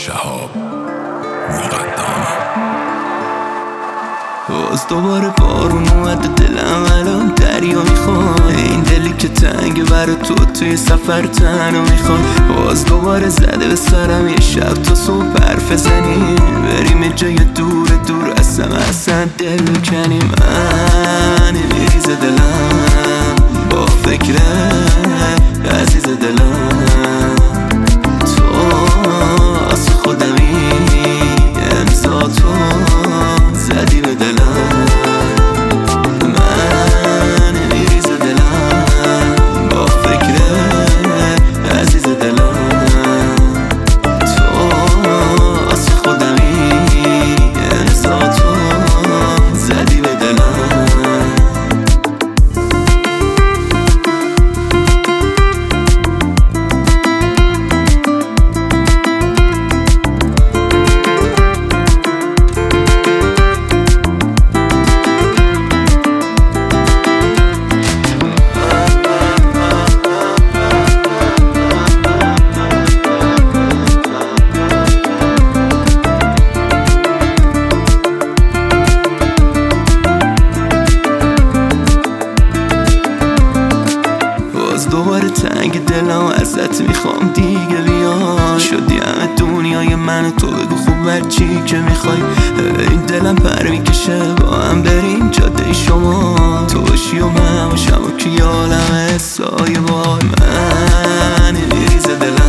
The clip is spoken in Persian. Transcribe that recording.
شهاب مقدم. باز دوباره بارون اومده دلم الان دریا میخواد، این دلی که تنگ برا تو توی سفر تنها میخواد. باز دوباره زده به سرم یه شب تا صبح حرف زنیم، بریم یه جای دور دور اصلا دل کنیم. من میریزه دلم با فکر عزیز دلم، تو از خودمی امضا تو زدی به دلم. من میریزه دلم با فکر عزیز دلم، تو از خودمی امضا تو زدی به دلم. دوباره تنگ دلم ازت میخوام دیگه بیا، شدی همه دنیای من و تو، بگو خوب هرچی که میخوای. این دلم پر میکشه با هم بریم جاده شما، تو باشی و من باشم و که یه عالمه سایه بای. من میریزه دلم